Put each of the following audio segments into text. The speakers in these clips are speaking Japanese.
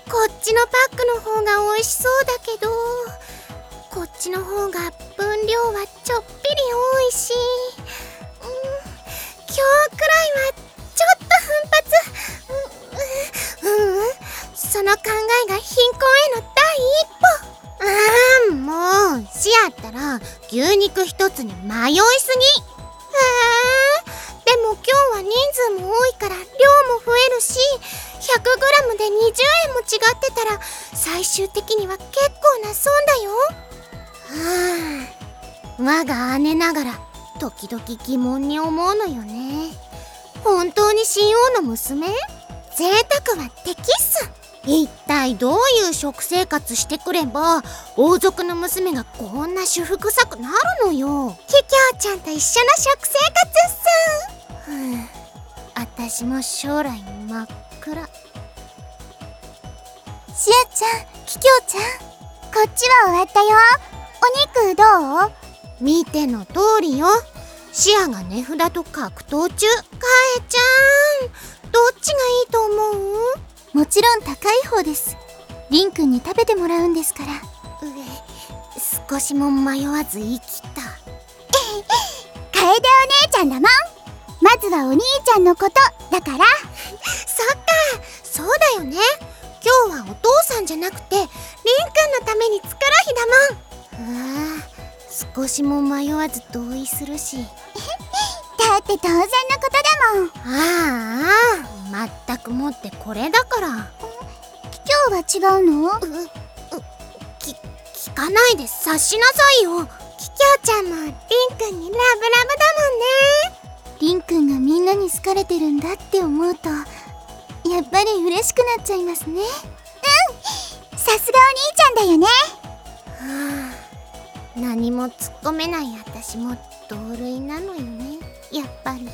こっちのパックの方が美味しそうだけど、こっちの方が分量はちょっぴり多いし、今日くらいはちょっと奮発。その考えが貧困への第一歩。もうシアったら牛肉一つに迷いすぎ。でも今日は人数も多いから量も増えるし、100g で20円も違ってたら最終的には結構な損だよ。我が姉ながら時々疑問に思うのよね。本当に神王の娘？贅沢は敵っす。一体どういう食生活してくれば王族の娘がこんな主婦臭くなるのよ。キキョウちゃんと一緒の食生活っす。私も将来真っ暗。 シアちゃん、キキョウちゃん、こっちは終わったよ。お肉どう？ 見ての通りよ。シアが値札と格闘中。カエちゃん、どっちがいいと思う？ もちろん高い方です。リンくんに食べてもらうんですから。 少しも迷わず言い切った。 楓お姉ちゃんだもん。まずはお兄ちゃんのことだから。 そっか、そうだよね。今日はお父さんじゃなくてリンくんのために作る日だもん。少しも迷わず同意するし。 だって当然のことだもん。 まったくもってこれだから。 今日は違うの？ 聞かないで察しなさいよ。キキョウちゃんもリンくんにラブラブだもんね。 リンくんがみんなに好かれてるんだって思うとやっぱり嬉しくなっちゃいますね。さすがお兄ちゃんだよね。 何も突っ込めない私も同類なのよね、やっぱり。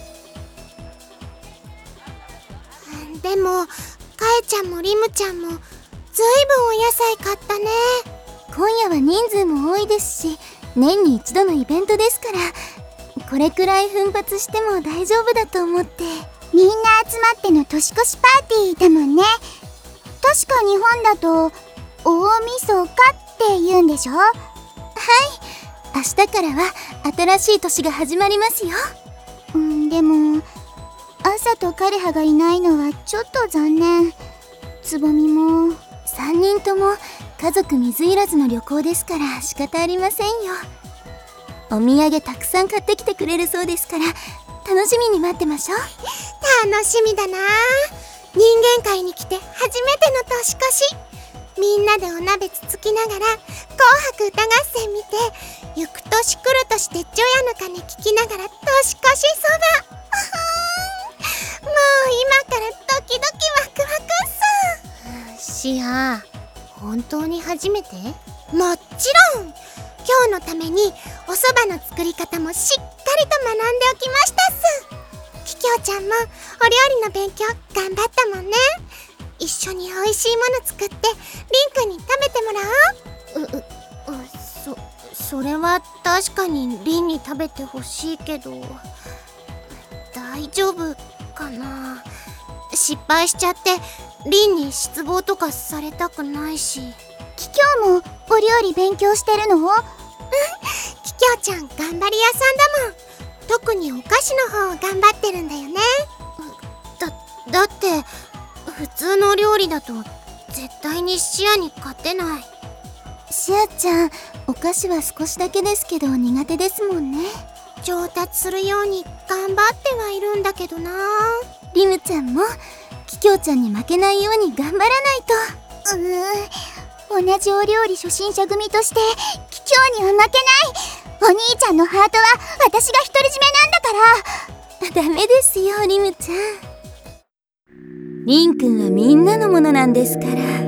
でもカエちゃんもリムちゃんもずいぶんお野菜買ったね。 今夜は人数も多いですし、年に一度のイベントですから、これくらい奮発しても大丈夫だと思って。みんな集まっての年越しパーティーだもんね。確か日本だと大晦日って言うんでしょ？はい、明日からは新しい年が始まりますよ。でも朝と枯葉がいないのはちょっと残念。つぼみも3人とも家族水入らずの旅行ですから仕方ありませんよ。お土産たくさん買ってきてくれるそうですから楽しみに待ってましょう。 楽しみだな。人間界に来て初めての年越し。みんなでお鍋つつきながら紅白歌合戦見て、行く年来る年で除夜の鐘聞きながら年越しそば。もう今からドキドキワクワクっす。シア、本当に初めて？もちろん。今日のためにお蕎麦の作り方もしっかりと学んでおきましたっす。キキョウちゃんもお料理の勉強頑張ったもんね。一緒に美味しいもの作ってリンくんに食べてもらおう。それは確かにリンに食べてほしいけど、大丈夫かな。失敗しちゃってリンに失望とかされたくないし。 キキョウもお料理勉強してるの？ キキョウちゃん頑張り屋さんだもん。特にお菓子の方を頑張ってるんだよね。だって普通の料理だと絶対にシアに勝てない。 シアちゃん、お菓子は少しだけですけど苦手ですもんね。 上達するように頑張ってはいるんだけどな。 リムちゃんもキキョウちゃんに負けないように頑張らないと。同じお料理初心者組としてキキョウには負けない。お兄ちゃんのハートは私が独り占めなんだから。ダメですよリムちゃん。リンくんはみんなのものなんですから。